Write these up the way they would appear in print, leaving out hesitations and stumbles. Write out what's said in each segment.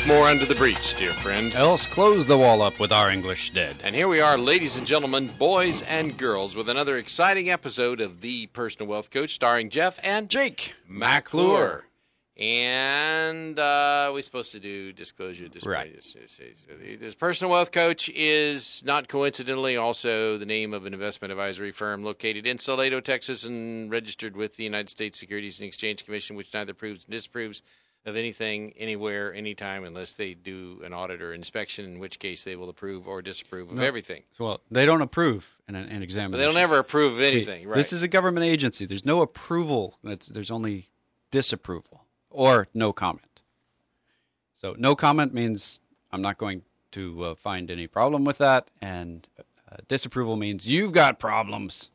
more under the breech, dear friend. Else close the wall up with our English dead. And here we are, ladies and gentlemen, boys and girls, with another exciting episode of The Personal Wealth Coach, starring Jeff and Jake McClure. And we're supposed to do disclosure. Right. This Personal Wealth Coach is not coincidentally also the name of an investment advisory firm located in Salado, Texas, and registered with the United States Securities and Exchange Commission, which neither proves nor disapproves of anything, anywhere, anytime, unless they do an audit or inspection, in which case they will approve or disapprove of everything. Well, they don't approve an examination. But they'll never approve of anything, right? This is a government agency. There's no approval. There's only disapproval or no comment. So no comment means I'm not going to find any problem with that, and disapproval means you've got problems.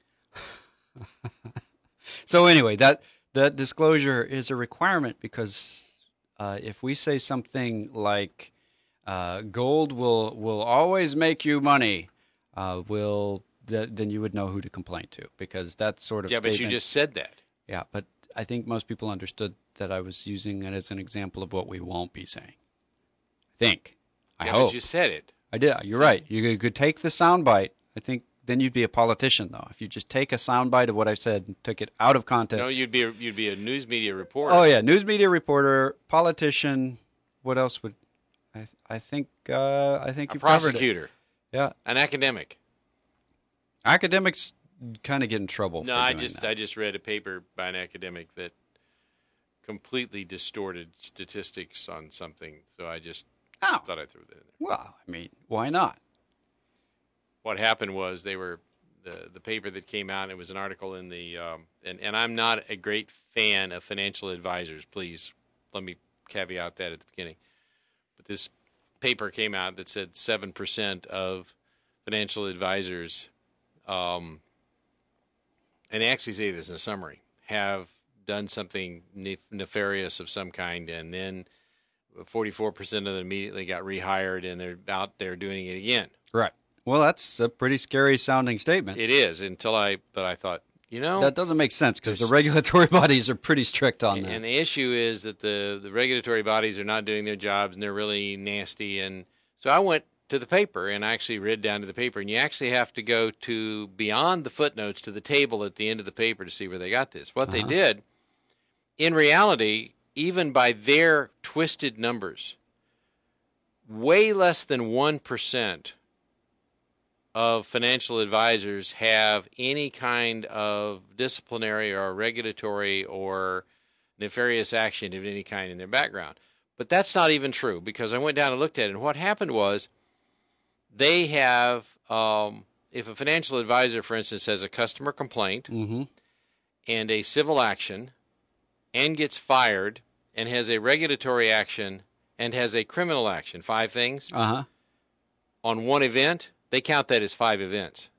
So anyway, that disclosure is a requirement because if we say something like gold will always make you money, then you would know who to complain to, because that sort of statement, but you just said that. Yeah, but I think most people understood that I was using it as an example of what we won't be saying. I hope. But you said it. I did. You're right. You could take the soundbite. I think then you'd be a politician, though. If you just take a soundbite of what I said and took it out of context. No, you'd be a news media reporter. Oh yeah, news media reporter, politician. What else would I think you covered it. A prosecutor. Yeah, an academic. Academics kind of get in trouble. No, for doing that. I just read a paper by an academic that completely distorted statistics on something, so I just thought I'd throw that in there. Well, I mean, why not? What happened was they were the paper that came out. It was an article in the and I'm not a great fan of financial advisors. Please let me caveat that at the beginning. But this paper came out that said 7% of financial advisors, and they actually say this in a summary, have done something nefarious of some kind, and then 44% of them immediately got rehired, and they're out there doing it again. Right. Well, that's a pretty scary sounding statement. It is, but I thought, that doesn't make sense because the regulatory bodies are pretty strict on that. And the issue is that the regulatory bodies are not doing their jobs, and they're really nasty. And so I went to the paper and I actually read down to the paper, and you actually have to go to beyond the footnotes to the table at the end of the paper to see where they got this. What they did, in reality, even by their twisted numbers, way less than 1% of financial advisors have any kind of disciplinary or regulatory or nefarious action of any kind in their background. But that's not even true, because I went down and looked at it, and what happened was they have, if a financial advisor, for instance, has a customer complaint and a civil action and gets fired and has a regulatory action and has a criminal action, 5 things, on one event, they count that as 5 events.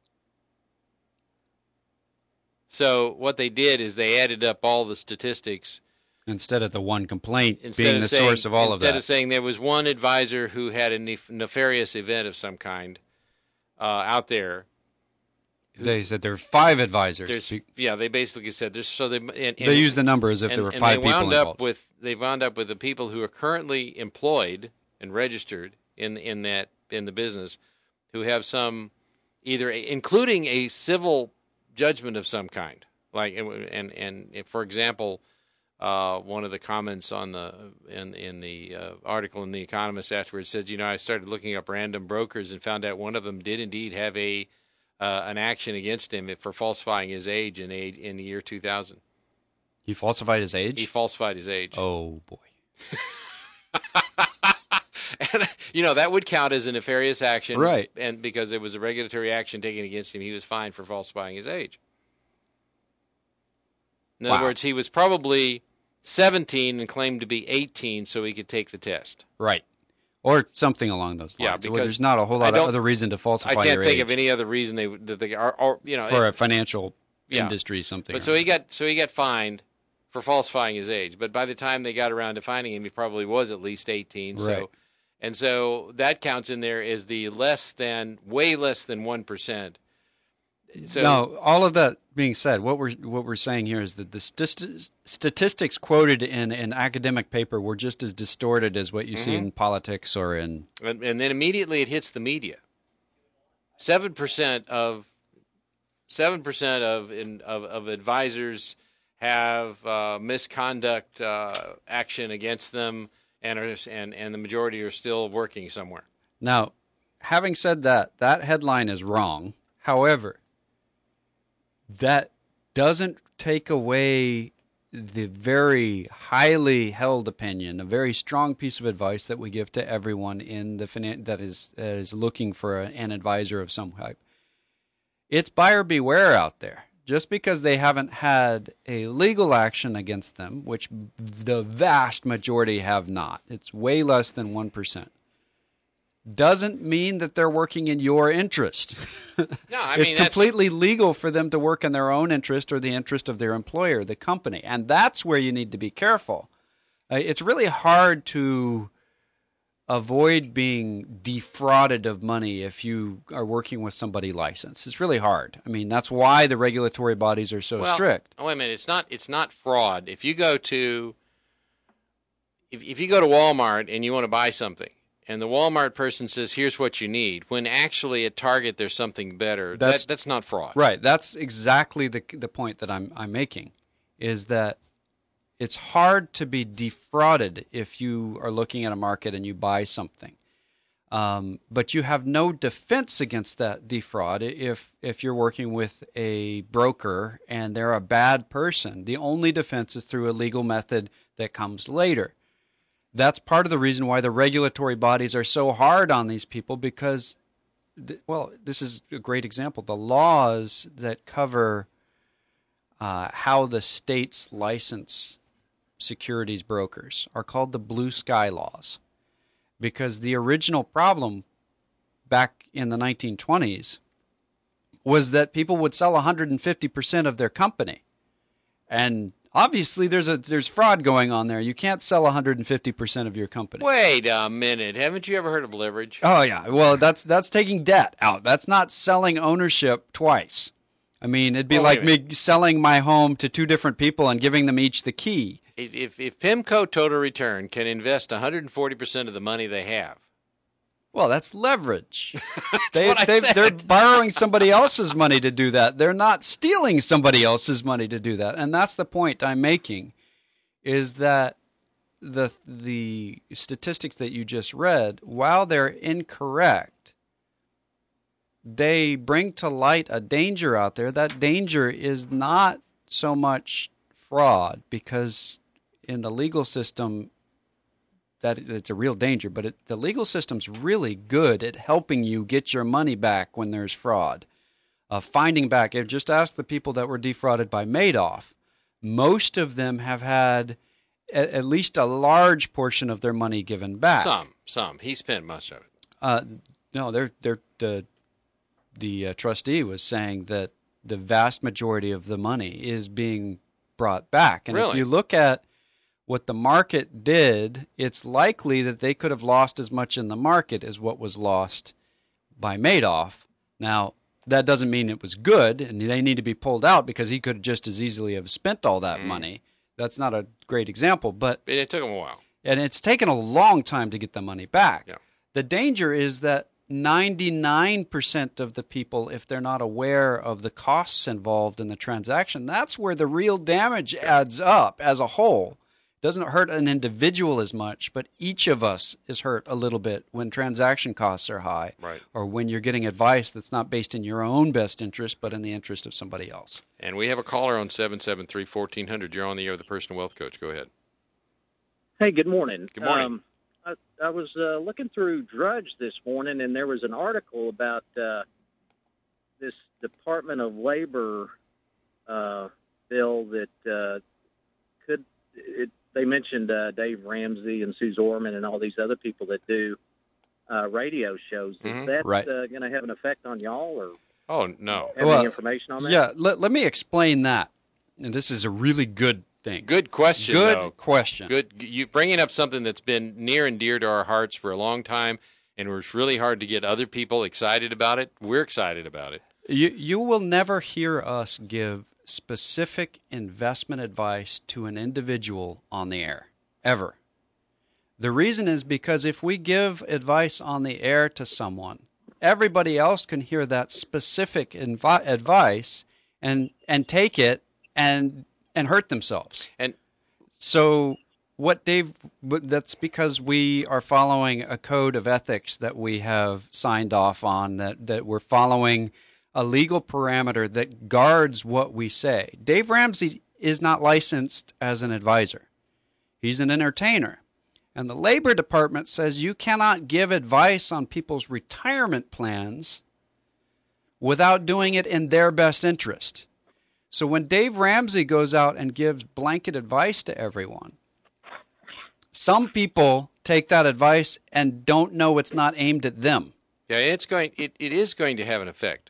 So what they did is they added up all the statistics. Instead of the one complaint being the source of all of that. Instead of saying there was one advisor who had a nefarious event of some kind out there. They said there are 5 advisors. They basically said there's. So they use the number as if there were 5 people involved. They wound up with the people who are currently employed and registered in the business, who have some, either including a civil judgment of some kind, like and for example, one of the comments on in the article in The Economist afterwards said, I started looking up random brokers and found out one of them did indeed have an action against him for falsifying his age in the year 2000. He falsified his age? He falsified his age. Oh boy. And, that would count as a nefarious action. Right. And because it was a regulatory action taken against him, he was fined for falsifying his age. In other words, he was probably 17 and claimed to be 18 so he could take the test. Right. Or something along those lines. Yeah, because there's not a whole lot of other reason to falsify your age. I can't think of any other reason that they are, for a financial industry, something. But so he got fined for falsifying his age. But by the time they got around to finding him, he probably was at least 18. Right. So that counts in there as the way less than 1%. So, no, all of that being said, what we're saying here is that the statistics quoted in an academic paper were just as distorted as what you see in politics or in. And then immediately it hits the media. 7% of advisors have misconduct action against them, and the majority are still working somewhere. Now, having said that, that headline is wrong. However, that doesn't take away the very highly held opinion, a very strong piece of advice that we give to everyone in the that is looking for an advisor of some type. It's buyer beware out there. Just because they haven't had a legal action against them, which the vast majority have not, it's way less than 1%, doesn't mean that they're working in your interest. No, I mean, it's completely legal for them to work in their own interest or the interest of their employer, the company. And that's where you need to be careful. It's really hard to avoid being defrauded of money if you are working with somebody licensed. It's really hard. I mean, that's why the regulatory bodies are so strict. Wait a minute, it's not fraud. If you go to Walmart and you want to buy something, and the Walmart person says, "Here's what you need," when actually at Target there's something better, that's not fraud. Right. That's exactly the point that I'm making, is that it's hard to be defrauded if you are looking at a market and you buy something. But you have no defense against that defraud if you're working with a broker and they're a bad person. The only defense is through a legal method that comes later. That's part of the reason why the regulatory bodies are so hard on these people, because, this is a great example. The laws that cover how the states license securities brokers are called the Blue Sky Laws, because the original problem back in the 1920s was that people would sell 150% of their company. And obviously there's fraud going on there. You can't sell 150% of your company. Wait a minute. Haven't you ever heard of leverage? Oh, yeah. Well, that's taking debt out. That's not selling ownership twice. I mean, it'd be like me selling my home to two different people and giving them each the key. If PIMCO Total Return can invest 140% of the money they have. Well, that's leverage. That's they're borrowing somebody else's money to do that. They're not stealing somebody else's money to do that. And that's the point I'm making, is that the statistics that you just read, while they're incorrect, they bring to light a danger out there. That danger is not so much fraud, because in the legal system, that it's a real danger, but the legal system's really good at helping you get your money back when there's fraud. Finding back, just ask the people that were defrauded by Madoff. Most of them have had at least a large portion of their money given back. Some. He spent most of it. No, the trustee was saying that the vast majority of the money is being brought back. And really? If you look at what the market did, it's likely that they could have lost as much in the market as what was lost by Madoff. Now, that doesn't mean it was good, and they need to be pulled out, because he could just as easily have spent all that money. That's not a great example, but it took him a while. And it's taken a long time to get the money back. Yeah. The danger is that 99% of the people, if they're not aware of the costs involved in the transaction, that's where the real damage adds up as a whole. It doesn't hurt an individual as much, but each of us is hurt a little bit when transaction costs are high, right, or when you're getting advice that's not based in your own best interest, but in the interest of somebody else. And we have a caller on 773-1400. You're on the air with the Personal Wealth Coach. Go ahead. Hey, good morning. Good morning. I was looking through Drudge this morning, and there was an article about this Department of Labor bill that they mentioned Dave Ramsey and Sue Zorman and all these other people that do radio shows. Is that going to have an effect on y'all, or no? Have any information on that? Yeah, let me explain that. And this is a really good thing. Good question. Question. Good. You bringing up something that's been near and dear to our hearts for a long time, and it's really hard to get other people excited about it. We're excited about it. You will never hear us give specific investment advice to an individual on the air, ever. The reason is because if we give advice on the air to someone, everybody else can hear that specific advice and take it and hurt themselves. And so that's because we are following a code of ethics that we have signed off on, that we're following a legal parameter that guards what we say. Dave Ramsey is not licensed as an advisor. He's an entertainer. And the Labor Department says you cannot give advice on people's retirement plans without doing it in their best interest. So when Dave Ramsey goes out and gives blanket advice to everyone, some people take that advice and don't know it's not aimed at them. Yeah, it is going to have an effect.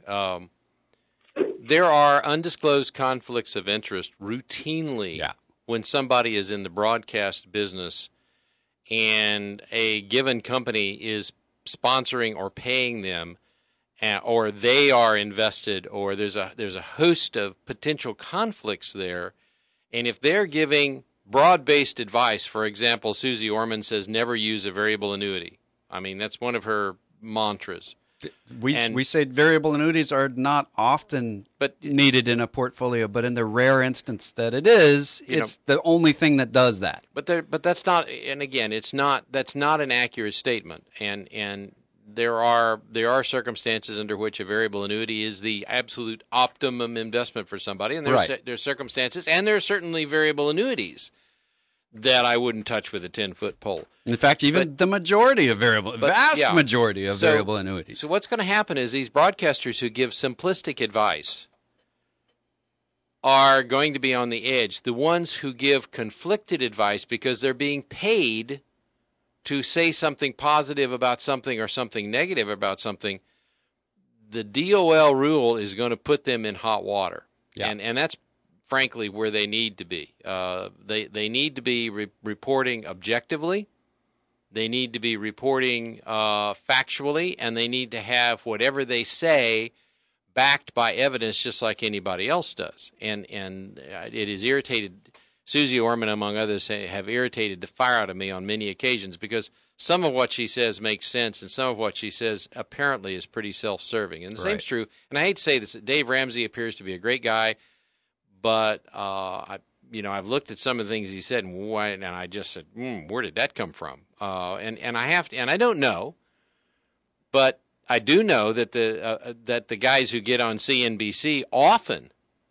There are undisclosed conflicts of interest routinely when somebody is in the broadcast business and a given company is sponsoring or paying them, or they are invested, or there's a host of potential conflicts there. And if they're giving broad-based advice, for example, Susie Orman says never use a variable annuity. I mean, that's one of her mantras. We say variable annuities are not often needed in a portfolio, but in the rare instance that it is, it's the only thing that does that. But that's not, and again, that's not an accurate statement. And there are circumstances under which a variable annuity is the absolute optimum investment for somebody, and there's circumstances, and there are certainly variable annuities that I wouldn't touch with a 10-foot pole. In fact, the majority of majority of variable annuities. So what's going to happen is these broadcasters who give simplistic advice are going to be on the edge. The ones who give conflicted advice because they're being paid to say something positive about something or something negative about something, the DOL rule is going to put them in hot water. Yeah. And that's frankly where they need to be. They need to be reporting objectively. They need to be reporting factually, and they need to have whatever they say backed by evidence, just like anybody else does. And it has irritated Susie Orman, among others, have irritated the fire out of me on many occasions because some of what she says makes sense, and some of what she says apparently is pretty self-serving. And the same's true. And I hate to say this, Dave Ramsey appears to be a great guy. But I've looked at some of the things he said, and I just said, "Where did that come from?" And I don't know, but I do know that the guys who get on CNBC often,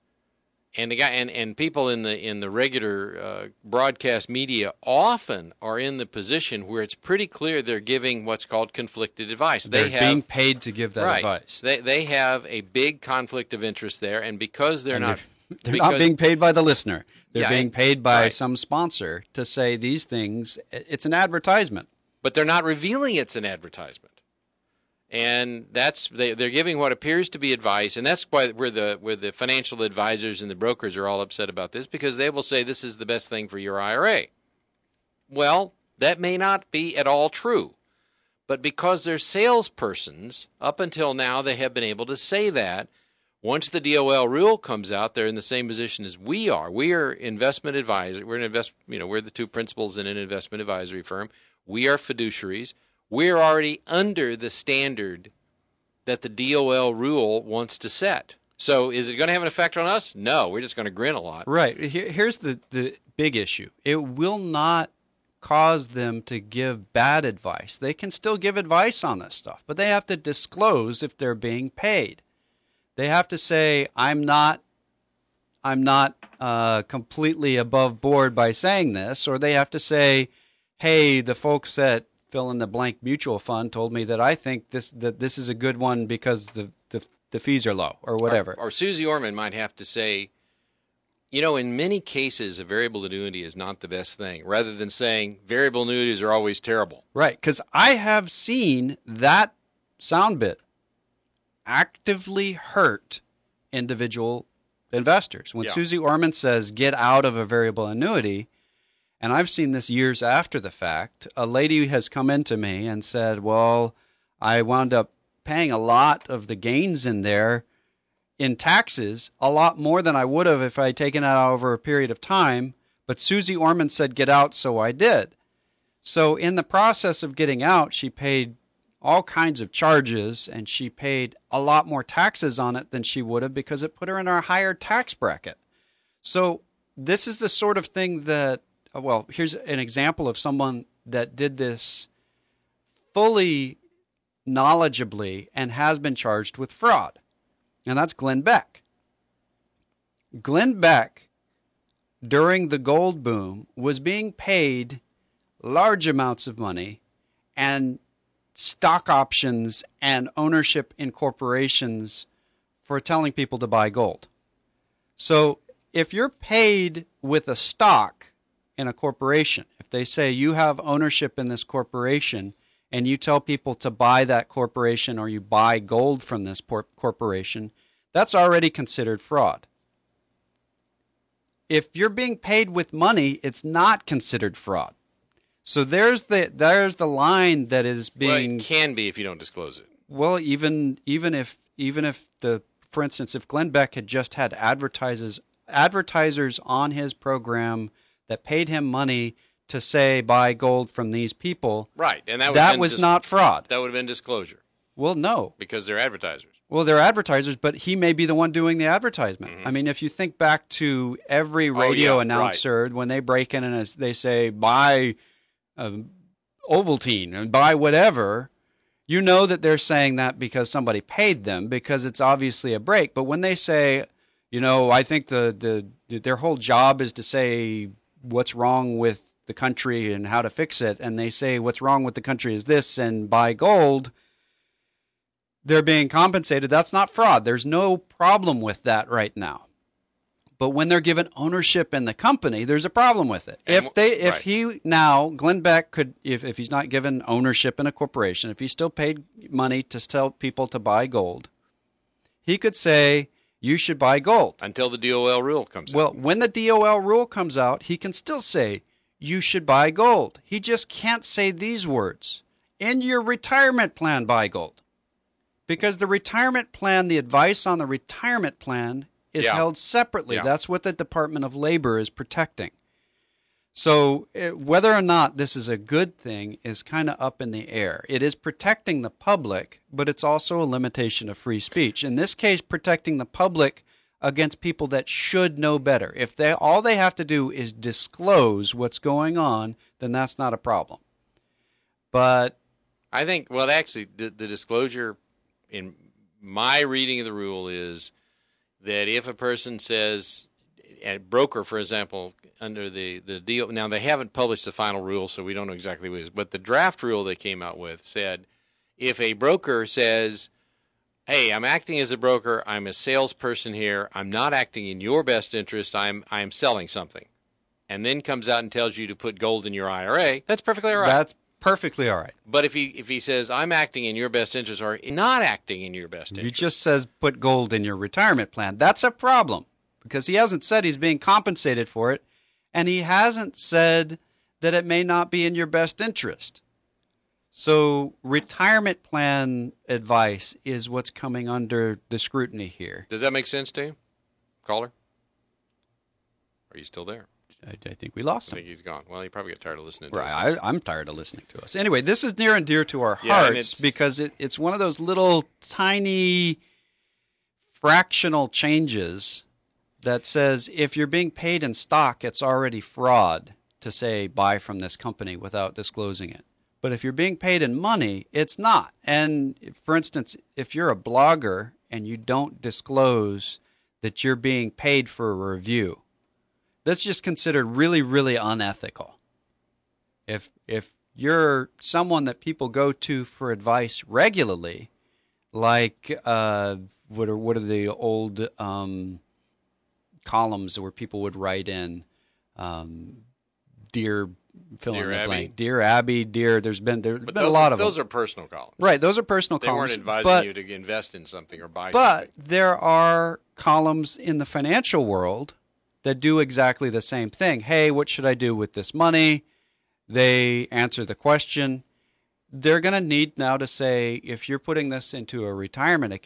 and people in the regular broadcast media often are in the position where it's pretty clear they're giving what's called conflicted advice. They're being paid to give that advice. They have a big conflict of interest there, and because they're not being paid by the listener. They're being paid by some sponsor to say these things. It's an advertisement. But they're not revealing it's an advertisement. And they're giving what appears to be advice, and that's why where the financial advisors and the brokers are all upset about this, because they will say this is the best thing for your IRA. Well, that may not be at all true. But because they're salespersons, up until now they have been able to say that. Once the DOL rule comes out, they're in the same position as we are. We are investment advisors. We're the two principals in an investment advisory firm. We are fiduciaries. We're already under the standard that the DOL rule wants to set. So is it going to have an effect on us? No, we're just going to grin a lot. Right. Here's the big issue. It will not cause them to give bad advice. They can still give advice on this stuff, but they have to disclose if they're being paid. They have to say, I'm not completely above board by saying this, or they have to say, hey, the folks at fill in the blank mutual fund told me that I think this is a good one because the fees are low, or whatever. Or Susie Orman might have to say, in many cases, a variable annuity is not the best thing, rather than saying variable annuities are always terrible. Right, because I have seen that sound bit actively hurt individual investors. When Susie Orman says, get out of a variable annuity, and I've seen this years after the fact, a lady has come into me and said, well, I wound up paying a lot of the gains in there in taxes, a lot more than I would have if I had taken it out over a period of time. But Susie Orman said, get out, so I did. So in the process of getting out, she paid all kinds of charges, and she paid a lot more taxes on it than she would have because it put her in a higher tax bracket. So this is the sort of thing that, well, here's an example of someone that did this fully knowledgeably and has been charged with fraud, and that's Glenn Beck. Glenn Beck, during the gold boom, was being paid large amounts of money and stock options and ownership in corporations for telling people to buy gold. So if you're paid with a stock in a corporation, if they say you have ownership in this corporation and you tell people to buy that corporation or you buy gold from this corporation, that's already considered fraud. If you're being paid with money, it's not considered fraud. So there's the line that is being. Well, it can be if you don't disclose it. Well, even if for instance, if Glenn Beck had just had advertisers on his program that paid him money to say buy gold from these people, right, and that was not fraud. That would have been disclosure. Well, no, because they're advertisers. Well, they're advertisers, but he may be the one doing the advertisement. Mm-hmm. I mean, if you think back to every radio announcer, when they break in and they say, buy Ovaltine and buy whatever, you know that they're saying that because somebody paid them, because it's obviously a break. But when they say, I think their whole job is to say what's wrong with the country and how to fix it, and they say what's wrong with the country is this and buy gold, they're being compensated. That's not fraud. There's no problem with that right now. But when they're given ownership in the company, there's a problem with it. Glenn Beck could, if he's not given ownership in a corporation, if he still paid money to tell people to buy gold, he could say, you should buy gold. Until the DOL rule comes out. Well, when the DOL rule comes out, he can still say, you should buy gold. He just can't say these words. In your retirement plan, buy gold. Because the retirement plan, the advice on the retirement plan is held separately. Yeah. That's what the Department of Labor is protecting. So whether or not this is a good thing is kind of up in the air. It is protecting the public, but it's also a limitation of free speech. In this case, protecting the public against people that should know better. If all they have to do is disclose what's going on, then that's not a problem. But I think, well, actually, the disclosure in my reading of the rule is that if a person says, a broker, for example, under the deal, now they haven't published the final rule, so we don't know exactly what it is, but the draft rule they came out with said, if a broker says, hey, I'm acting as a broker, I'm a salesperson here, I'm not acting in your best interest, I'm selling something, and then comes out and tells you to put gold in your IRA, that's perfectly all right. That's perfectly all right. But if he says, I'm acting in your best interest or not acting in your best interest. He just says put gold in your retirement plan. That's a problem because he hasn't said he's being compensated for it, and he hasn't said that it may not be in your best interest. So retirement plan advice is what's coming under the scrutiny here. Does that make sense to you, caller? Are you still there? I think we lost him. I think he's gone. Well, he probably got tired of listening to us. Right, I'm tired of listening to us. Anyway, this is near and dear to our hearts because it's one of those little tiny fractional changes that says if you're being paid in stock, it's already fraud to say buy from this company without disclosing it. But if you're being paid in money, it's not. And for instance, if you're a blogger and you don't disclose that you're being paid for a review, that's just considered really, really unethical. If you're someone that people go to for advice regularly, like what are the old columns where people would write in, dear fill in the blank, dear Abby, dear. There's been a lot of them. Those are personal columns, right? Those are personal they columns. They weren't advising you to invest in something or buy. But something. there are columns in the financial world that do exactly the same thing. Hey, what should I do with this money? They answer the question. They're going to need now to say, if you're putting this into a retirement account,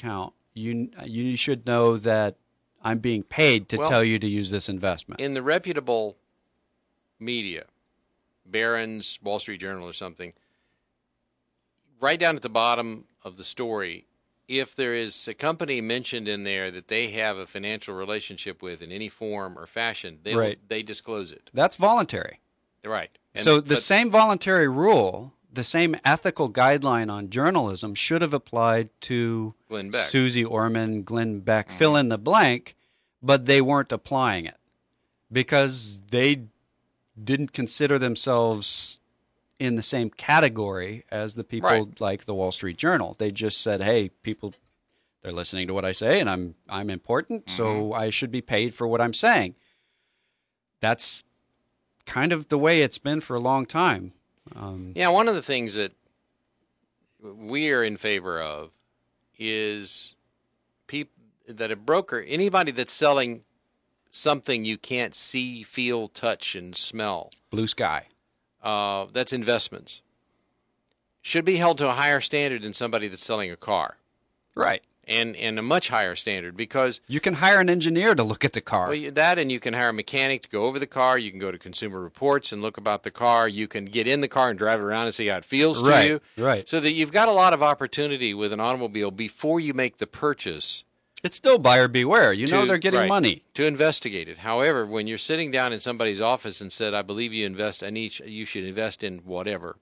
you should know that I'm being paid to tell you to use this investment. In the reputable media, Barron's, Wall Street Journal or something, right down at the bottom of the story, if there is a company mentioned in there that they have a financial relationship with in any form or fashion, they disclose it. That's voluntary. Right. So the same voluntary rule, the same ethical guideline on journalism should have applied to Glenn Beck. Susie Orman, Glenn Beck, fill in the blank, but they weren't applying it because they didn't consider themselves in the same category as the people like the Wall Street Journal. They just said, hey, people, they're listening to what I say, and I'm important, so I should be paid for what I'm saying. That's kind of the way it's been for a long time. One of the things that we're in favor of is that a broker, anybody that's selling something you can't see, feel, touch, and smell. Blue sky. That's investments. Should be held to a higher standard than somebody that's selling a car. Right. And a much higher standard because... You can hire an engineer to look at the car. Well, that, and you can hire a mechanic to go over the car. You can go to Consumer Reports and look about the car. You can get in the car and drive around and see how it feels to you. Right. So that you've got a lot of opportunity with an automobile before you make the purchase. It's still buyer beware. You know they're getting money. To investigate it. However, when you're sitting down in somebody's office and said, I believe you should invest in whatever,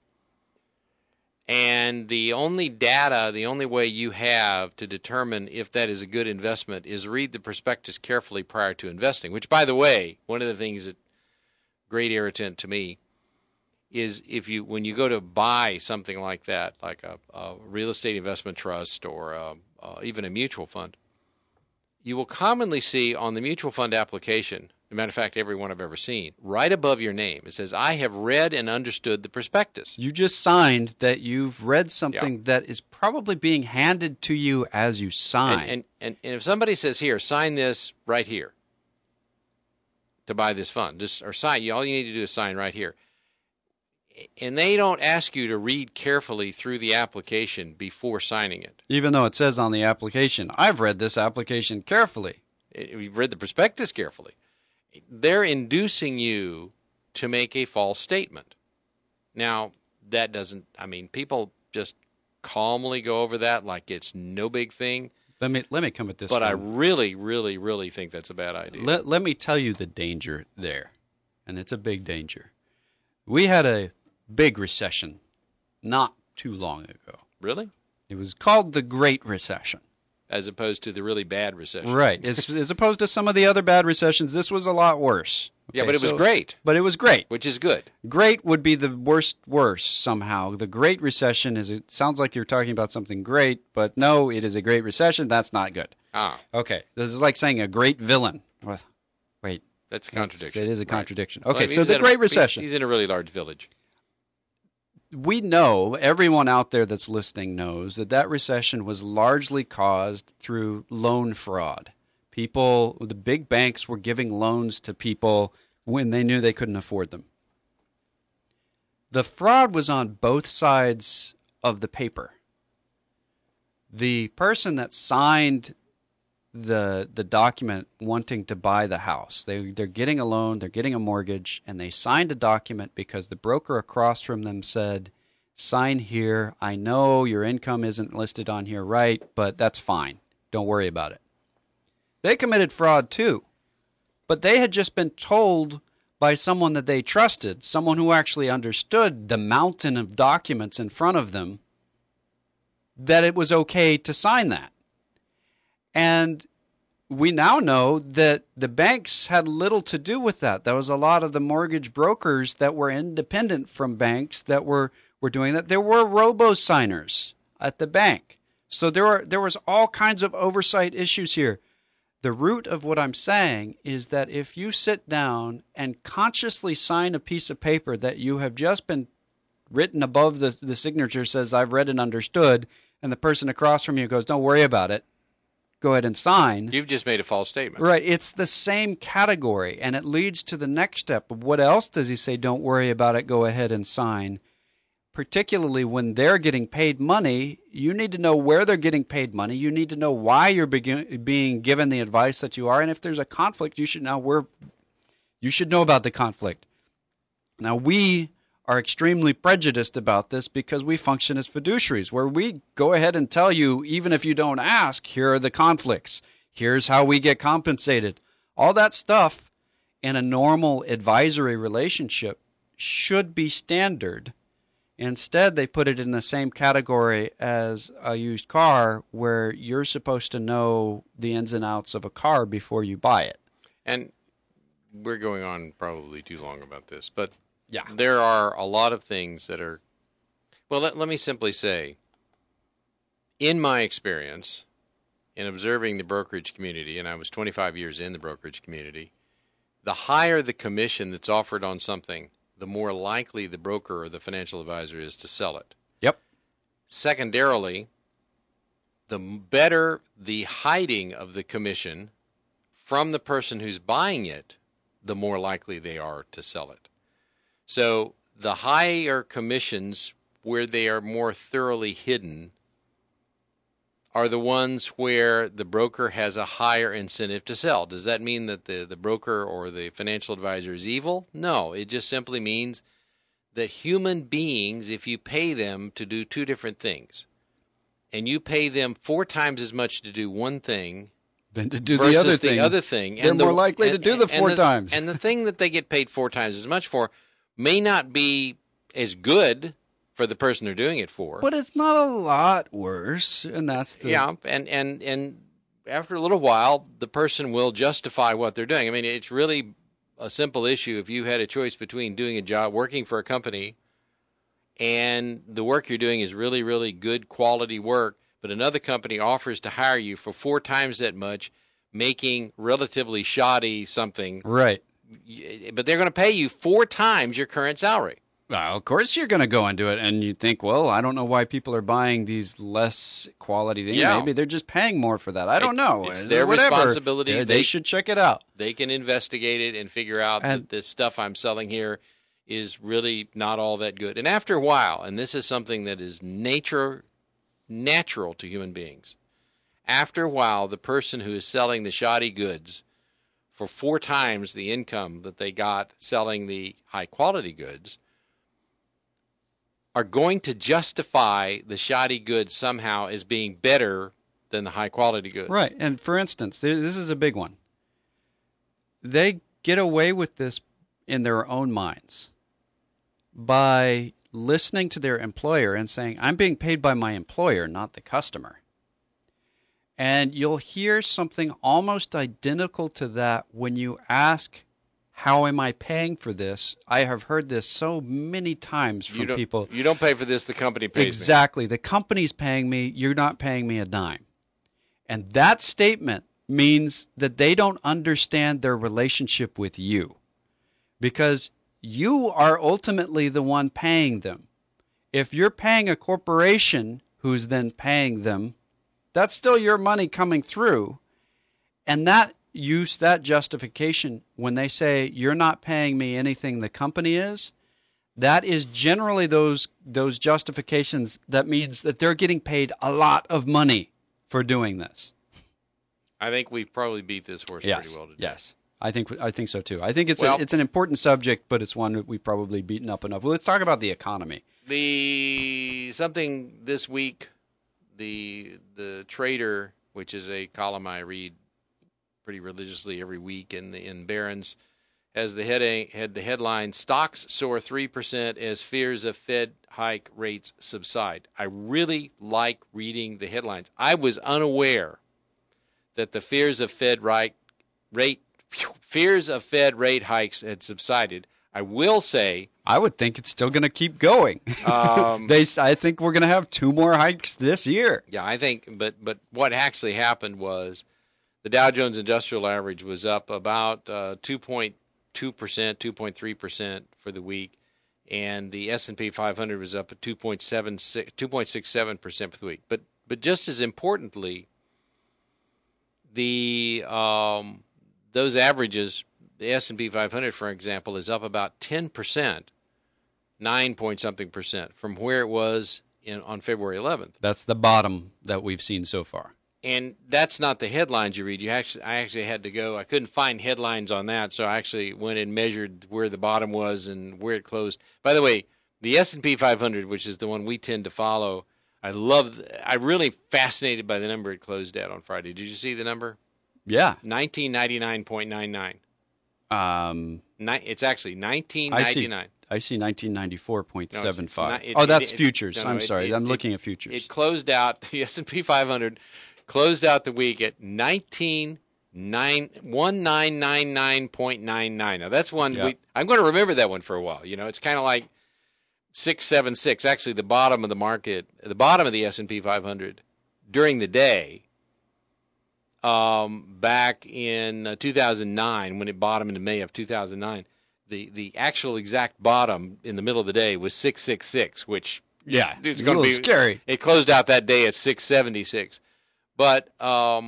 and the only data, the only way you have to determine if that is a good investment is read the prospectus carefully prior to investing, which, by the way, one of the things that great irritant to me is when you go to buy something like that, like a real estate investment trust or even a mutual fund, you will commonly see on the mutual fund application, as a matter of fact, every one I've ever seen, right above your name, it says, I have read and understood the prospectus. You just signed that you've read something that is probably being handed to you as you sign. And if somebody says, here, sign this right here to buy this fund, or sign, all you need to do is sign right here. And they don't ask you to read carefully through the application before signing it. Even though it says on the application, I've read this application carefully. You've read the prospectus carefully. They're inducing you to make a false statement. Now, that doesn't, people just calmly go over that like it's no big thing. Let me come at this. But I really, really, really think that's a bad idea. Let me tell you the danger there, and it's a big danger. We had a big recession not too long ago. Really? It was called the Great Recession. As opposed to the really bad recession. Right. As opposed to some of the other bad recessions, this was a lot worse. Okay, yeah, but it was great. But it was great. Which is good. Great would be the worst somehow. The Great Recession it sounds like you're talking about something great, but no, it is a great recession. That's not good. Ah. Okay. This is like saying a great villain. Wait. That's a contradiction. It is a contradiction. Right. Okay, so the Great Recession. He's in a really large village. We know, everyone out there that's listening knows, that recession was largely caused through loan fraud. The big banks were giving loans to people when they knew they couldn't afford them. The fraud was on both sides of the paper. The person that signed the document wanting to buy the house, they're getting a loan, they're getting a mortgage, and they signed a document because the broker across from them said, sign here, I know your income isn't listed on here right, but that's fine, don't worry about it. They committed fraud too, but they had just been told by someone that they trusted, someone who actually understood the mountain of documents in front of them, that it was okay to sign that. And we now know that the banks had little to do with that. There was a lot of the mortgage brokers that were independent from banks that were doing that. There were robo-signers at the bank. So there was all kinds of oversight issues here. The root of what I'm saying is that if you sit down and consciously sign a piece of paper that you have just been written above the signature says, I've read and understood, and the person across from you goes, don't worry about it, go ahead and sign. You've just made a false statement. Right. It's the same category, and it leads to the next step. What else does he say? Don't worry about it, go ahead and sign. particularly when they're getting paid money, you need to know where they're getting paid money. You need to know why you're being given the advice that you are. And if there's a conflict, you should know about the conflict. Now, we are extremely prejudiced about this because we function as fiduciaries, where we go ahead and tell you, even if you don't ask, here are the conflicts. Here's how we get compensated. All that stuff in a normal advisory relationship should be standard. Instead, they put it in the same category as a used car, where you're supposed to know the ins and outs of a car before you buy it. And we're going on probably too long about this, but yeah, there are a lot of things that are, well, let me simply say, in my experience, in observing the brokerage community, and I was 25 years in the brokerage community, the higher the commission that's offered on something, the more likely the broker or the financial advisor is to sell it. Yep. Secondarily, the better the hiding of the commission from the person who's buying it, the more likely they are to sell it. So the higher commissions where they are more thoroughly hidden are the ones where the broker has a higher incentive to sell. Does that mean that the broker or the financial advisor is evil? No, it just simply means that human beings, if you pay them to do two different things, and you pay them 4 times as much to do one thing than to do versus the other thing, they're more likely to do the 4 times. And the thing that they get paid 4 times as much for may not be as good for the person they're doing it for. But it's not a lot worse, and that's the... Yeah, and after a little while, the person will justify what they're doing. I mean, it's really a simple issue. If you had a choice between doing a job, working for a company, and the work you're doing is really, really good quality work, but another company offers to hire you for 4 times that much, making relatively shoddy something. Right. But they're going to pay you 4 times your current salary. Well, of course you're going to go and do it, and you think, well, I don't know why people are buying these less quality things. Yeah. Maybe they're just paying more for that. I don't know. It's their responsibility. They should check it out. They can investigate it and figure out that this stuff I'm selling here is really not all that good. And after a while, and this is something that is natural to human beings, after a while, the person who is selling the shoddy goods for 4 times the income that they got selling the high-quality goods are going to justify the shoddy goods somehow as being better than the high-quality goods. Right. And for instance, this is a big one. They get away with this in their own minds by listening to their employer and saying, I'm being paid by my employer, not the customer. And you'll hear something almost identical to that when you ask, how am I paying for this? I have heard this so many times from people. You don't pay for this, the company pays me. Exactly. The company's paying me, you're not paying me a dime. And that statement means that they don't understand their relationship with you, because you are ultimately the one paying them. If you're paying a corporation who's then paying them, that's still your money coming through. And that justification, when they say you're not paying me anything the company is, that is generally those justifications that means that they're getting paid a lot of money for doing this. I think we've probably beat this horse pretty well today. Yes. I think so too. I think it's an important subject, but it's one that we've probably beaten up enough. Well, let's talk about the economy. Something this week, the Trader, which is a column I read pretty religiously every week in Barron's, has the headline, Stocks Soar 3% as Fears of Fed Hike Rates Subside. I really like reading the headlines. I was unaware that the fears of Fed rate hikes had subsided. I will say, I would think it's still going to keep going. I think we're going to have 2 more hikes this year. Yeah, I think. But what actually happened was the Dow Jones Industrial Average was up about 2.2%, 2.3% for the week, and the S&P 500 was up at 2.67% for the week. But just as importantly, those averages, the S&P 500, for example, is up about 10% 9-point-something% from where it was on February 11th. That's the bottom that we've seen so far. And that's not the headlines you read. I actually had to go. I couldn't find headlines on that, so I actually went and measured where the bottom was and where it closed. By the way, the S&P 500, which is the one we tend to follow, I'm really fascinated by the number it closed at on Friday. Did you see the number? Yeah. 1999.99. It's actually 1999. I see 1994.75. No, that's futures. No, I'm sorry. I'm looking at futures. It closed out, the S&P 500 closed out the week at 1999.99. Now, that's one I'm going to remember that one for a while. It's kind of like 676. Actually, the bottom of the market, the bottom of the S&P 500 during the day, back in 2009, when it bottomed in May of 2009, the actual exact bottom in the middle of the day was 666, which it's going to be scary. It closed out that day at 676. But now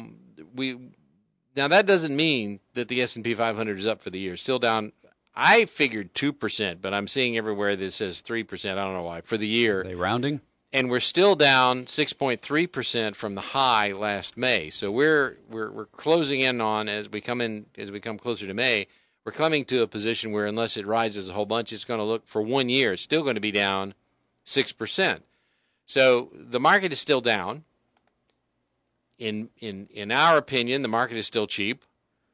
that doesn't mean that the S&P 500 is up for the year. Still down. I figured 2%, but I'm seeing everywhere that says 3%. I don't know why for the year. Are they rounding? And we're still down 6.3% from the high last May. So we're closing in on as we come closer to May. We're coming to a position where unless it rises a whole bunch, it's going to look for 1 year. It's still going to be down 6%. So the market is still down. In our opinion, the market is still cheap.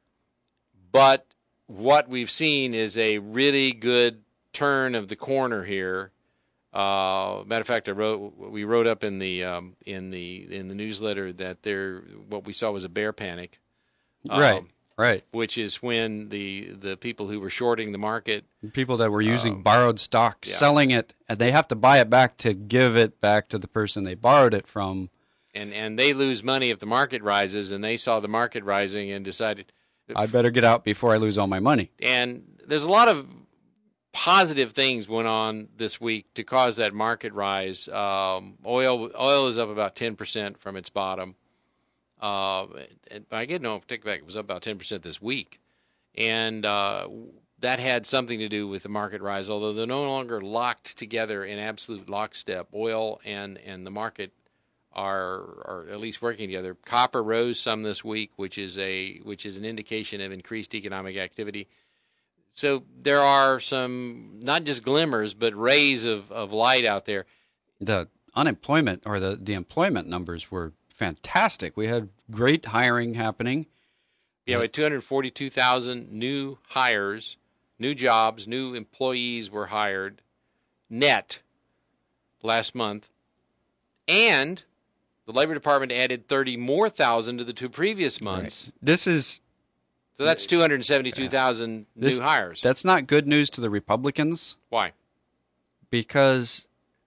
But what we've seen is a really good turn of the corner here. Matter of fact, we wrote up in the newsletter that what we saw was a bear panic. Right. Which is when the people who were shorting the market, people that were using borrowed stock, selling it, and they have to buy it back to give it back to the person they borrowed it from. And they lose money if the market rises, and they saw the market rising and decided, I better get out before I lose all my money. And there's a lot of positive things went on this week to cause that market rise. Oil is up about 10% from its bottom. And I get no take back. It was up about 10% this week, and that had something to do with the market rise. Although they're no longer locked together in absolute lockstep, oil and the market are at least working together. Copper rose some this week, which is an indication of increased economic activity. So there are some not just glimmers, but rays of light out there. The unemployment or the employment numbers were fantastic. We had great hiring happening. Yeah, we had 242,000 new hires, new jobs, new employees were hired net last month. And the Labor Department added 30,000 more to the two previous months. Right. So that's 272,000 new hires. That's not good news to the Republicans. Why? Because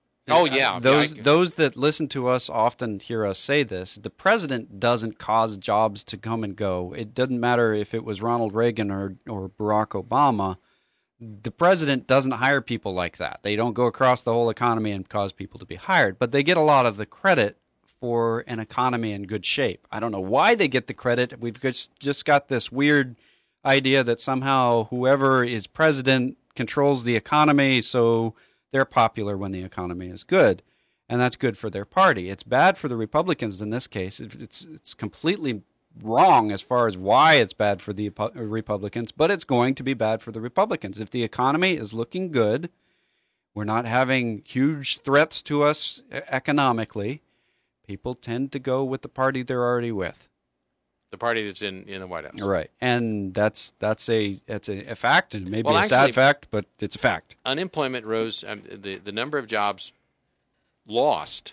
those that listen to us often hear us say this. The president doesn't cause jobs to come and go. It doesn't matter if it was Ronald Reagan or Barack Obama. The president doesn't hire people like that. They don't go across the whole economy and cause people to be hired. But they get a lot of the credit for an economy in good shape. I don't know why they get the credit. We've just got this weird idea that somehow whoever is president controls the economy, so they're popular when the economy is good, and that's good for their party. It's bad for the Republicans in this case. It's completely wrong as far as why it's bad for the Republicans, but it's going to be bad for the Republicans. If the economy is looking good, we're not having huge threats to us economically, people tend to go with the party they're already with. The party that's in the White House. Right. And that's a fact, and maybe a sad fact, but it's a fact. Unemployment rose. The number of jobs lost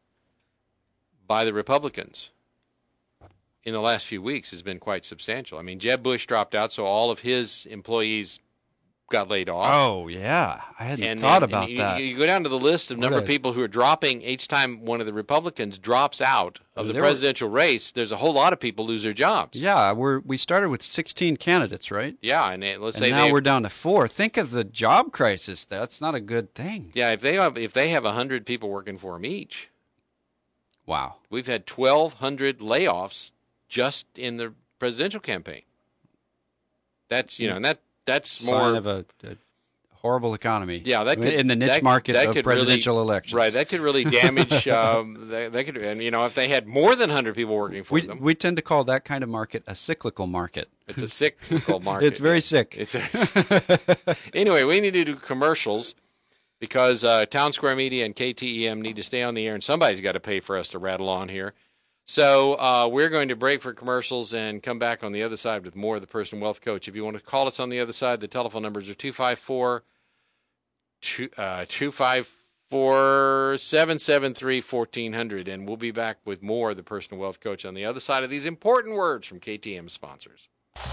by the Republicans in the last few weeks has been quite substantial. I mean, Jeb Bush dropped out, so all of his employees got laid off. Oh, yeah. I hadn't thought about that. You go down to the list of number of people who are dropping each time one of the Republicans drops out of the presidential race. There's a whole lot of people lose their jobs. Yeah, we started with 16 candidates, right? Yeah, and now we're down to 4. Think of the job crisis. That's not a good thing. Yeah, if they have 100 people working for them each. Wow. We've had 1,200 layoffs just in the presidential campaign. That's, and that's sign more of a horrible economy. Yeah, that could, in the niche market of presidential elections. Right, that could really damage. That could, and if they had more than 100 people working for them, we tend to call that kind of market a cyclical market. It's a cyclical market. It's very sick. It's anyway. We need to do commercials because Town Square Media and KTEM need to stay on the air, and somebody's got to pay for us to rattle on here. So we're going to break for commercials and come back on the other side with more of the Personal Wealth Coach. If you want to call us on the other side, the telephone numbers are 254-773-1400, and we'll be back with more of the Personal Wealth Coach on the other side of these important words from KTM sponsors.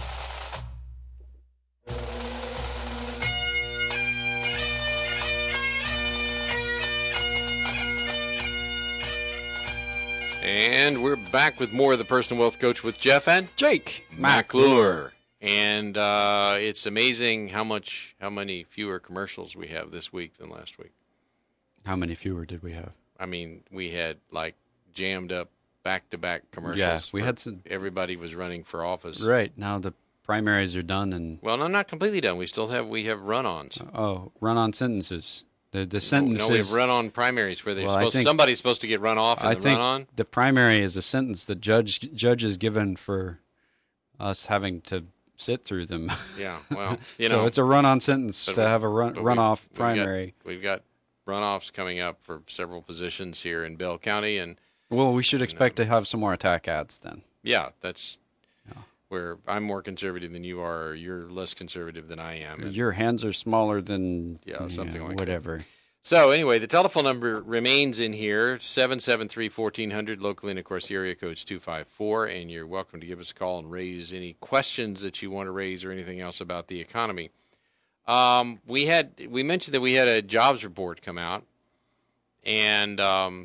And we're back with more of the Personal Wealth Coach with Jeff and Jake McClure. And it's amazing how many fewer commercials we have this week than last week. How many fewer did we have? I mean, we had like jammed up back-to-back commercials. Yeah, we had some. Everybody was running for office. Right, now the primaries are done, and well, no, not completely done. We have run-ons. Run-on sentences. The sentences. No, we have run-on primaries where somebody's supposed to get run off and run-on. The primary is a sentence the judge is given for us having to sit through them. Yeah, well, so it's a run-on sentence to have a runoff primary. We've got runoffs coming up for several positions here in Bell County, and well, we should expect to have some more attack ads then. Yeah, that's where I'm more conservative than you are, or you're less conservative than I am. Your hands are smaller than something like whatever. That. So anyway, the telephone number remains in here, 773-1400, locally, and of course the area code's 254, and you're welcome to give us a call and raise any questions that you want to raise or anything else about the economy. We mentioned that we had a jobs report come out, and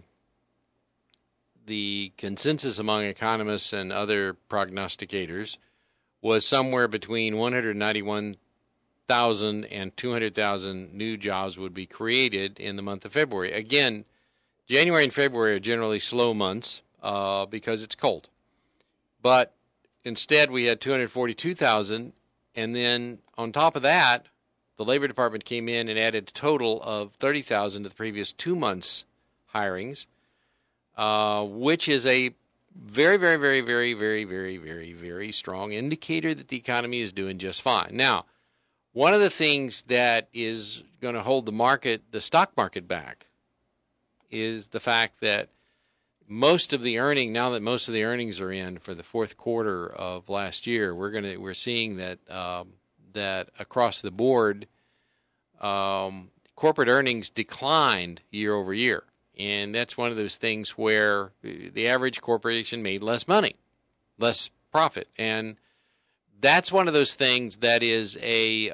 the consensus among economists and other prognosticators was somewhere between 191,000 and 200,000 new jobs would be created in the month of February. Again, January and February are generally slow months because it's cold. But instead, we had 242,000, and then on top of that, the Labor Department came in and added a total of 30,000 to the previous 2 months' hirings, which is a very, very, very, very, very, very, very, very strong indicator that the economy is doing just fine. Now, one of the things that is going to hold the stock market back is the fact that most of the earnings are in for the fourth quarter of last year, we're seeing that that across the board, corporate earnings declined year over year. And that's one of those things where the average corporation made less money, less profit. And that's one of those things that is a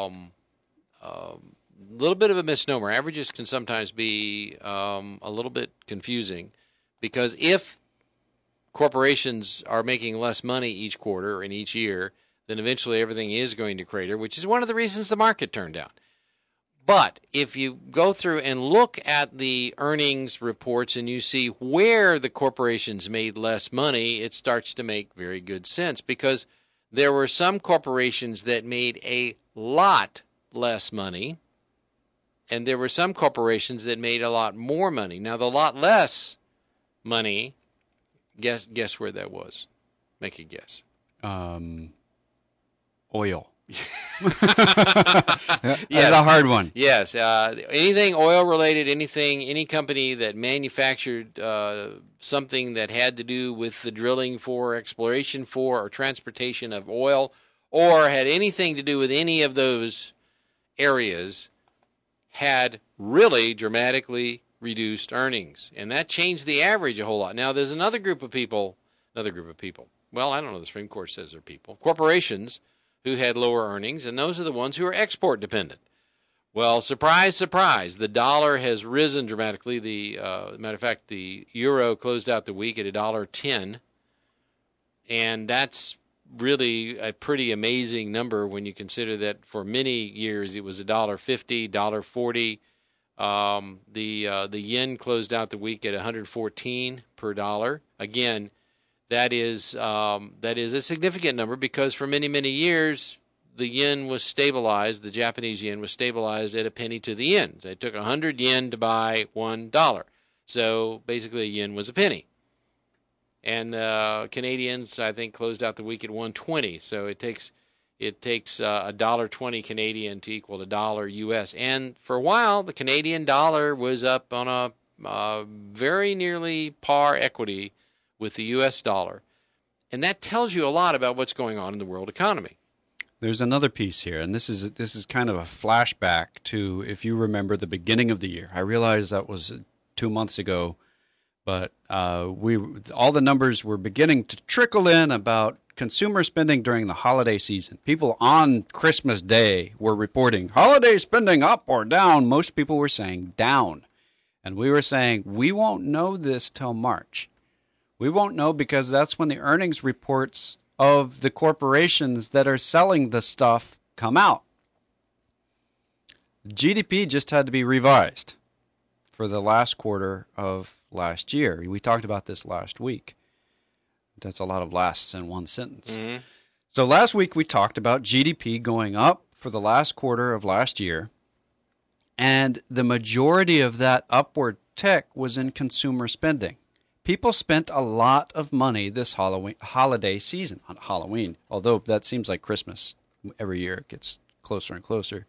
little bit of a misnomer. Averages can sometimes be a little bit confusing because if corporations are making less money each quarter and each year, then eventually everything is going to crater, which is one of the reasons the market turned down. But if you go through and look at the earnings reports and you see where the corporations made less money, it starts to make very good sense because there were some corporations that made a lot less money, and there were some corporations that made a lot more money. Now, the lot less money, guess where that was? Make a guess. Oil. That's a hard one. Yes. Anything oil related, any company that manufactured something that had to do with the drilling for, exploration for, or transportation of oil, or had anything to do with any of those areas, had really dramatically reduced earnings. And that changed the average a whole lot. Now, there's another group of people. Well, I don't know. The Supreme Court says they're people. Corporations who had lower earnings, and those are the ones who are export dependent. Well, surprise, surprise, the dollar has risen dramatically. Matter of fact, the euro closed out the week at $1.10, and that's really a pretty amazing number when you consider that for many years it was $1.50, $1.40. The yen closed out the week at 114 per dollar. Again, that is a significant number because for many, many years the yen was stabilized, the Japanese yen was stabilized at a penny to the yen. They took 100 yen to buy $1. So basically a yen was a penny. And Canadians, I think, closed out the week at 120. So it takes $1.20 Canadian to equal $1 US. And for a while, the Canadian dollar was up on a very nearly par equity with the US dollar. And that tells you a lot about what's going on in the world economy. There's another piece here, and this is kind of a flashback to, if you remember, the beginning of the year. I realize that was 2 months ago, but all the numbers were beginning to trickle in about consumer spending during the holiday season. People on Christmas Day were reporting holiday spending up or down. Most people were saying down, and we were saying we won't know this till March. We won't know because that's when the earnings reports of the corporations that are selling the stuff come out. GDP just had to be revised for the last quarter of last year. We talked about this last week. That's a lot of lasts in one sentence. Mm-hmm. So last week we talked about GDP going up for the last quarter of last year, and the majority of that upward tick was in consumer spending. People spent a lot of money this holiday season on Halloween, although that seems like Christmas. Every year it gets closer and closer.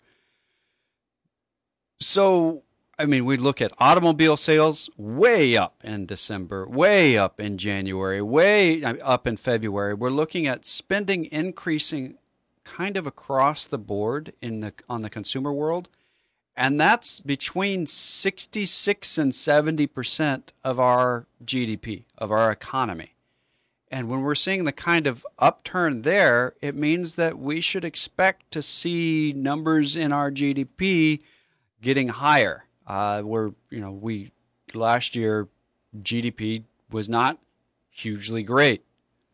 So, I mean, we look at automobile sales way up in December, way up in January, way up in February. We're looking at spending increasing kind of across the board on the consumer world. And that's between 66 and 70% of our GDP, of our economy. And when we're seeing the kind of upturn there, it means that we should expect to see numbers in our GDP getting higher. Last year, GDP was not hugely great.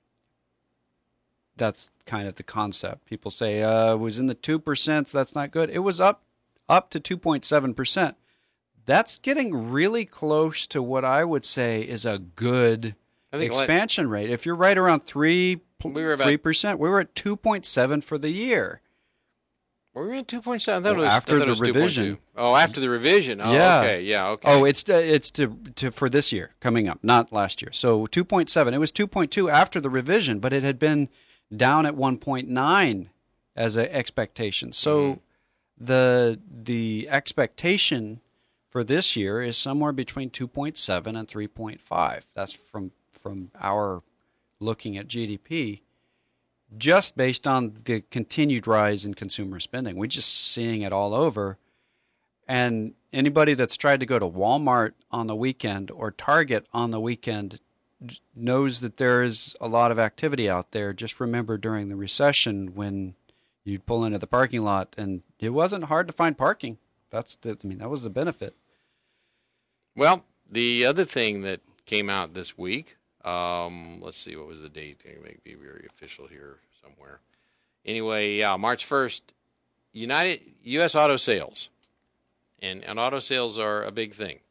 That's kind of the concept. People say it was in the 2%, so that's not good. It was up to 2.7%. That's getting really close to what I would say is a good expansion rate. If you're right around 3%, we were at 2.7 for the year. Were we at 2.7? I thought it was after the revision. Oh, after the revision. Oh, yeah. Okay. Yeah. Okay. Oh, it's to for this year coming up, not last year. So 2.7. It was 2.2 after the revision, but it had been down at 1.9 as an expectation. So the expectation for this year is somewhere between 2.7 and 3.5. That's from our looking at GDP, just based on the continued rise in consumer spending. We're just seeing it all over. And anybody that's tried to go to Walmart on the weekend or Target on the weekend knows that there is a lot of activity out there. Just remember during the recession when you'd pull into the parking lot and it wasn't hard to find parking. That was the benefit. Well, the other thing that came out this week, let's see, what was the date? It may be very official here somewhere. Anyway, yeah, March 1st, U.S. auto sales. And auto sales are a big thing.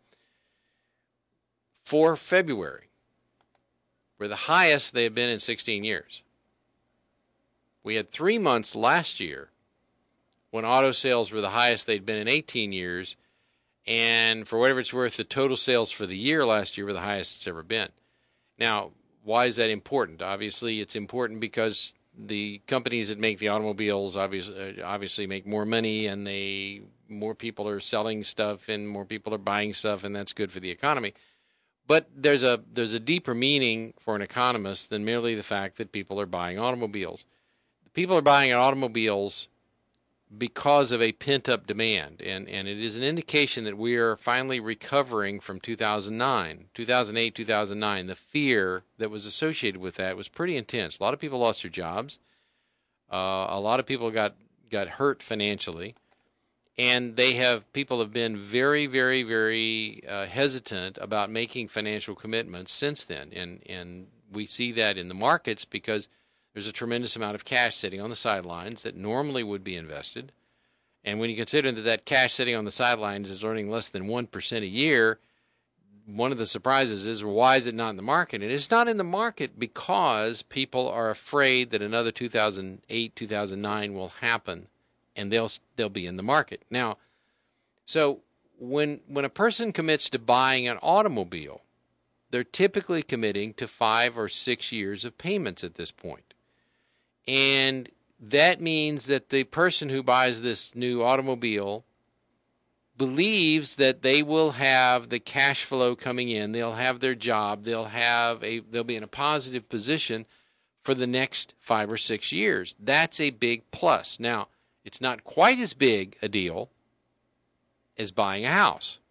For February, were the highest they have been in 16 years. We had 3 months last year when auto sales were the highest they'd been in 18 years, and for whatever it's worth, the total sales for the year last year were the highest it's ever been. Now, why is that important? Obviously, it's important because the companies that make the automobiles obviously make more money, and more people are selling stuff, and more people are buying stuff, and that's good for the economy. But there's a deeper meaning for an economist than merely the fact that people are buying automobiles. People are buying automobiles because of a pent-up demand, and it is an indication that we are finally recovering from 2008, 2009. The fear that was associated with that was pretty intense. A lot of people lost their jobs. A lot of people got hurt financially, and people have been very, very, very hesitant about making financial commitments since then, and we see that in the markets because there's a tremendous amount of cash sitting on the sidelines that normally would be invested. And when you consider that cash sitting on the sidelines is earning less than 1% a year, one of the surprises is, why is it not in the market? And it's not in the market because people are afraid that another 2008, 2009 will happen, and they'll be in the market. Now, so when a person commits to buying an automobile, they're typically committing to 5 or 6 years of payments at this point. And that means that the person who buys this new automobile believes that they will have the cash flow coming in, they'll have their job, they'll be in a positive position for the next 5 or 6 years. That's a big plus. Now, it's not quite as big a deal as buying a house.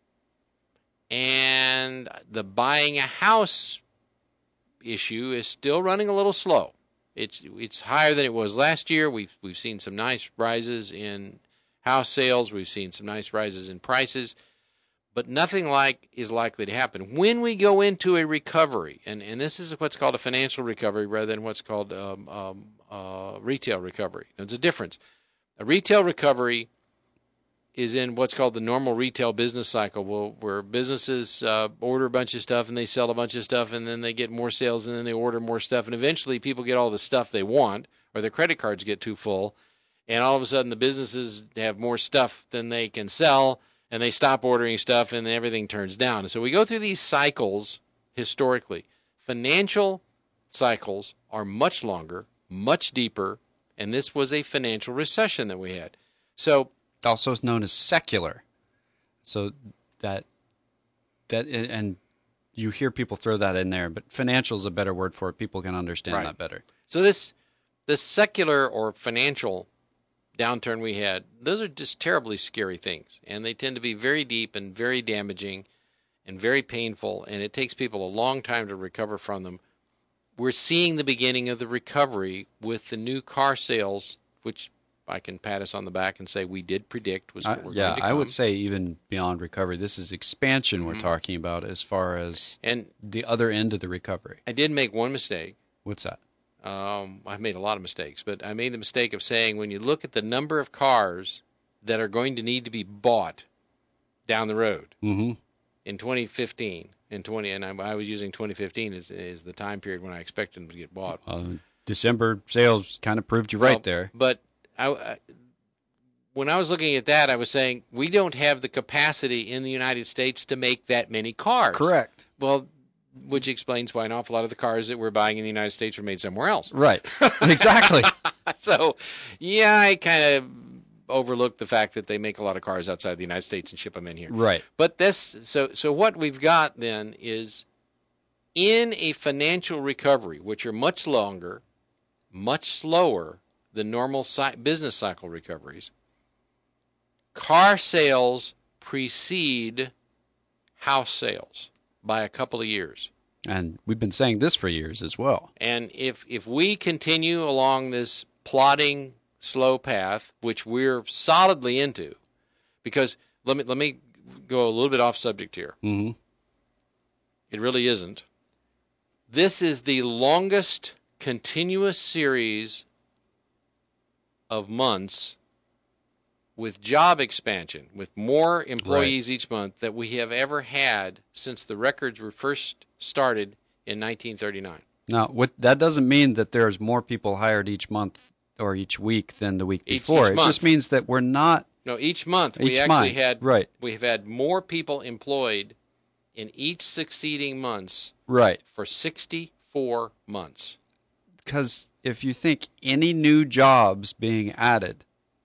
And the buying a house issue is still running a little slow. It's higher than it was last year. We've seen some nice rises in house sales. We've seen some nice rises in prices, but nothing like is likely to happen. When we go into a recovery, and this is what's called a financial recovery rather than what's called retail recovery. There's a difference. A retail recovery is in what's called the normal retail business cycle, where businesses order a bunch of stuff and they sell a bunch of stuff, and then they get more sales, and then they order more stuff, and eventually people get all the stuff they want, or their credit cards get too full, and all of a sudden the businesses have more stuff than they can sell, and they stop ordering stuff, and everything turns down. And so we go through these cycles historically. Financial cycles are much longer, much deeper, and this was a financial recession that we had. So also is known as secular. So that and you hear people throw that in there, but financial is a better word for it. People can understand that better. So this secular or financial downturn we had, those are just terribly scary things, and they tend to be very deep and very damaging and very painful, and it takes people a long time to recover from them. We're seeing the beginning of the recovery with the new car sales, which I can pat us on the back and say we did predict was what we're going to come. I would say even beyond recovery, this is expansion we're talking about as far as the other end of the recovery. I did make one mistake. What's that? I've made a lot of mistakes, but I made the mistake of saying when you look at the number of cars that are going to need to be bought down the road in 2015, and I was using 2015 as the time period when I expected them to get bought. December sales kind of proved you right there. But when I was looking at that, I was saying we don't have the capacity in the United States to make that many cars. Correct. Well, which explains why an awful lot of the cars that we're buying in the United States were made somewhere else. Right. Exactly. So, yeah, I kind of overlooked the fact that they make a lot of cars outside the United States and ship them in here. Right. But so what we've got then is in a financial recovery, which are much longer, much slower than normal business cycle recoveries, car sales precede house sales by a couple of years. And we've been saying this for years as well. And if we continue along this plodding, slow path, which we're solidly into, because let me go a little bit off subject here. Mm-hmm. It really isn't. This is the longest continuous series of months with job expansion, with more employees each month that we have ever had since the records were first started in 1939. Now, that doesn't mean that there's more people hired each month or each week than the week before. It just means that we're not... No, each month we have had more people employed in each succeeding months for 64 months. Because if you think any new jobs being added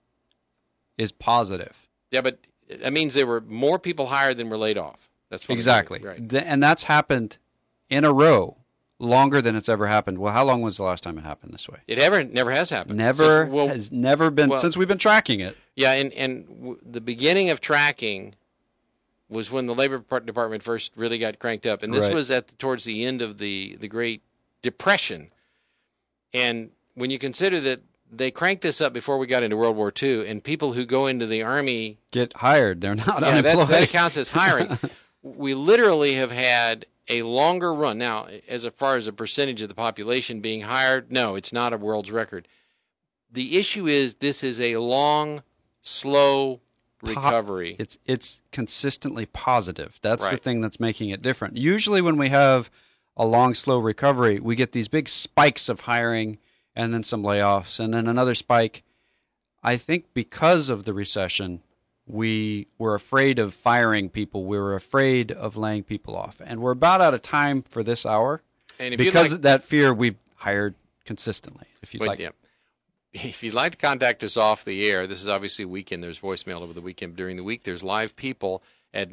is positive. Yeah, but that means there were more people hired than were laid off. That's what exactly. Right. And that's happened in a row longer than it's ever happened. Well, how long was the last time it happened this way? It never has happened. Has never been since we've been tracking it. Yeah, and the beginning of tracking was when the Labor Department first really got cranked up, and this was towards the end of the Great Depression. And when you consider that they cranked this up before we got into World War II, and people who go into the Army get hired. They're not unemployed. That counts as hiring. We literally have had a longer run. Now, as far as a percentage of the population being hired, no, it's not a world's record. The issue is this is a long, slow recovery. It's consistently positive. That's the Right. thing that's making it different. Usually when we have a long, slow recovery, we get these big spikes of hiring and then some layoffs and then another spike. I think because of the recession, we were afraid of firing people. We were afraid of laying people off. And we're about out of time for this hour. And if Because you'd of that fear, we've hired consistently. If you'd like. yeah. If you'd like to contact us off the air, this is obviously weekend. There's voicemail over the weekend. During the week, there's live people at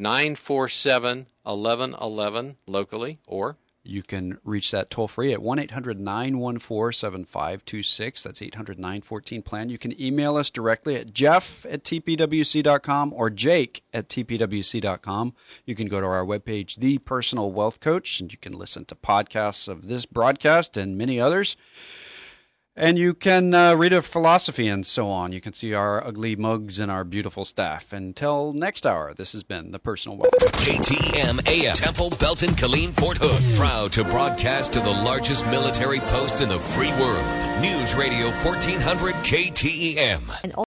947-1111 locally, or You can reach that toll-free at 1-800-914-7526. That's 800-914-PLAN. You can email us directly at jeff@tpwc.com or jake@tpwc.com. You can go to our webpage, The Personal Wealth Coach, and you can listen to podcasts of this broadcast and many others. And you can read a philosophy and so on. You can see our ugly mugs and our beautiful staff. Until next hour, this has been The Personal Wealth Coach. KTEM AM, Temple, Belton, Killeen, Fort Hood. Proud to broadcast to the largest military post in the free world. News Radio 1400 KTEM.